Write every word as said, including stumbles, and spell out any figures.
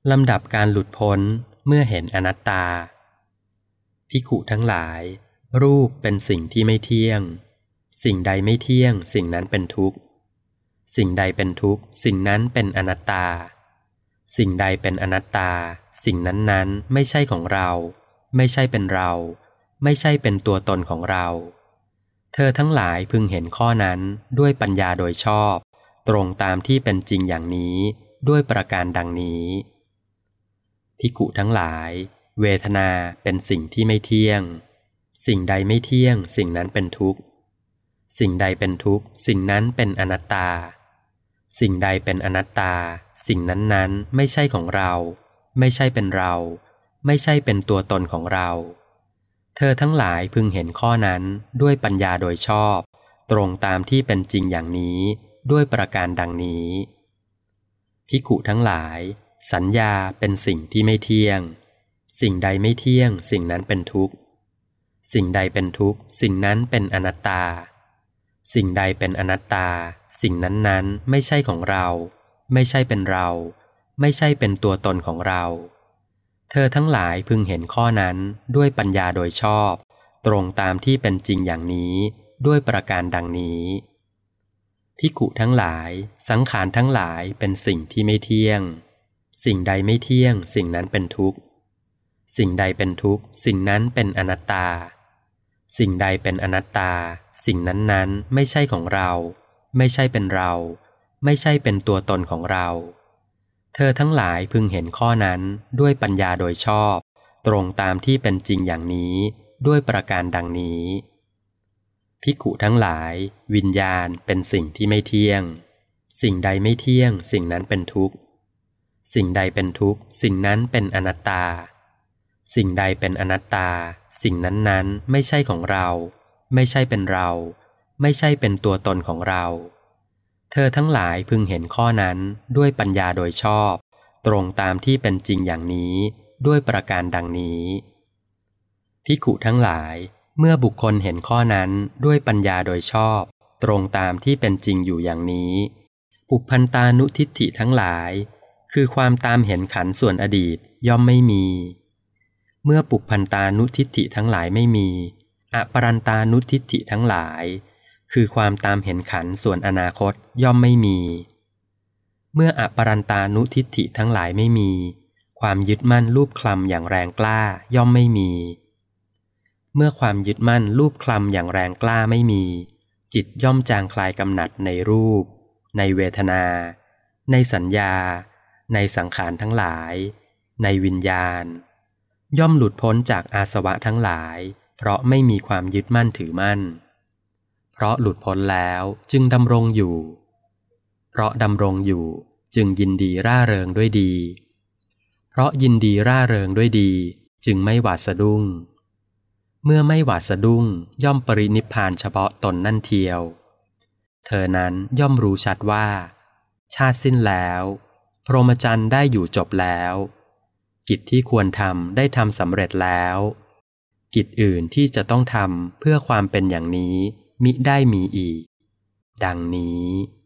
ลำดับการหลุดพ้นเมื่อเห็นอนัตตาภิกขุทั้งหลายรูปเป็นสิ่งที่ไม่เที่ยงสิ่งใดไม่เที่ยงสิ่งนั้นเป็นทุกข์สิ่งใดเป็นทุกข์สิ่งนั้นเป็นอนัตตาสิ่งใดเป็นอนัตตาสิ่งนั้นๆไม่ใช่ของเราไม่ใช่เป็นเราไม่ใช่เป็นตัวตนของเราเธอทั้งหลายพึงเห็นข้อนั้นด้วยปัญญาโดยชอบตรงตามที่เป็นจริงอย่างนี้ด้วยประการดังนี้ภิกขุทั้งหลายเวทนาเป็นสิ่งที่ไม่เที่ยงสิ่งใดไม่เที่ยงสิ่งนั้นเป็นทุกข์สิ่งใดเป็นทุกข์สิ่งนั้นเป็นอนัตตาสิ่งใดเป็นอนัตตาสิ่งนั้นๆไม่ใช่ของเราไม่ใช่เป็นเราไม่ใช่เป็นตัวตนของเราเธอทั้งหลายพึงเห็นข้อนั้นด้วยปัญญาโดยชอบตรงตามที่เป็นจริงอย่างนี้ด้วยประการดังนี้ภิกขุทั้งหลายสัญญาเป็นสิ่งที่ไม่เที่ยงสิ่งใดไม่เที่ยงสิ่งนั้นเป็นทุกข์สิ่งใดเป็นทุกข์สิ่งนั้นเป็นอนัตตาสิ่งใดเป็นอนัตตาสิ่งนั้นๆไม่ใช่ของเราไม่ใช่เป็นเราไม่ใช่เป็นตัวตนของเราเธอทั้งหลายพึงเห็นข้อนั้นด้วยปัญญาโดยชอบตรงตามที่เป็นจริงอย่างนี้ด้วยประการดังนี้ภิกขุทั้งหลายสังขารทั้งหลายเป็นสิ่งที่ไม่เที่ยงสิ่งใดไม่เที่ยงสิ่งนั้นเป็นทุกข์สิ่งใดเป็นทุกข์สิ่งนั้นเป็นอนัตตาสิ่งใดเป็นอนัตตาสิ่งนั้นๆไม่ใช่ของเราไม่ใช่เป็นเราไม่ใช่เป็นตัวตนของเราเธอทั้งหลายพึงเห็นข้อนั้นด้วยปัญญาโดยชอบตรงตามที่เป็นจริงอย่างนี้ด้วยประการดังนี้ภิกขุทั้งหลายวิญญาณเป็นสิ่งที่ไม่เที่ยงสิ่งใดไม่เที่ยงสิ่งนั้นเป็นทุกข์สิ่งใดเป็นทุกข์สิ่งนั้นเป็นอนัตตาสิ่งใดเป็นอนัตตาสิ่งนั้นๆไม่ใช่ของเราไม่ใช่เป็นเราไม่ใช่เป็นตัวตนของเราเธอทั้งหลายพึงเห็นข้อนั้นด้วยปัญญาโดยชอบตรงตามที่เป็นจริงอย่างนี้ด้วยประการดังนี้ภิกขุทั้งหลายเมื่อบุคคลเห็นข้อนั้นด้วยปัญญาโดยชอบตรงตามที่เป็นจริงอยู่อย่างนี้ปุพพันตานุทิฏฐิทั้งหลายคือความตามเห็นขันธ์ส่วนอดีตย่อมไม่มีเมื่อปุพพันตานุทิฏฐิทั้งหลายไม่มีอปรันตานุทิฏฐิทั้งหลายคือความตามเห็นขันธ์ส่วนอนาคตย่อมไม่มีเมื่ออปรันตานุทิฏฐิทั้งหลายไม่มีความยึดมั่นรูปคลำอย่างแรงกล้าย่อมไม่มีเมื่อความยึดมั่นรูปคลำอย่างแรงกล้าไม่มีจิตย่อมจางคลายกำหนัดในรูปในเวทนาในสัญญาในสังขารทั้งหลายในวิญญาณย่อมหลุดพ้นจากอาสวะทั้งหลายเพราะไม่มีความยึดมั่นถือมั่นเพราะหลุดพ้นแล้วจึงดำรงอยู่เพราะดำรงอยู่จึงยินดีร่าเริงด้วยดีเพราะยินดีร่าเริงด้วยดีจึงไม่หวาดสะดุ้งเมื่อไม่หวาดสะดุ้งย่อมปรินิพพานเฉพาะตนนั่นเทียวเธอนั้นย่อมรู้ชัดว่าชาติสิ้นแล้วพรหมจรรย์ได้อยู่จบแล้วกิจที่ควรทำได้ทำสำเร็จแล้วกิจอื่นที่จะต้องทำเพื่อความเป็นอย่างนี้มิได้มีอีกดังนี้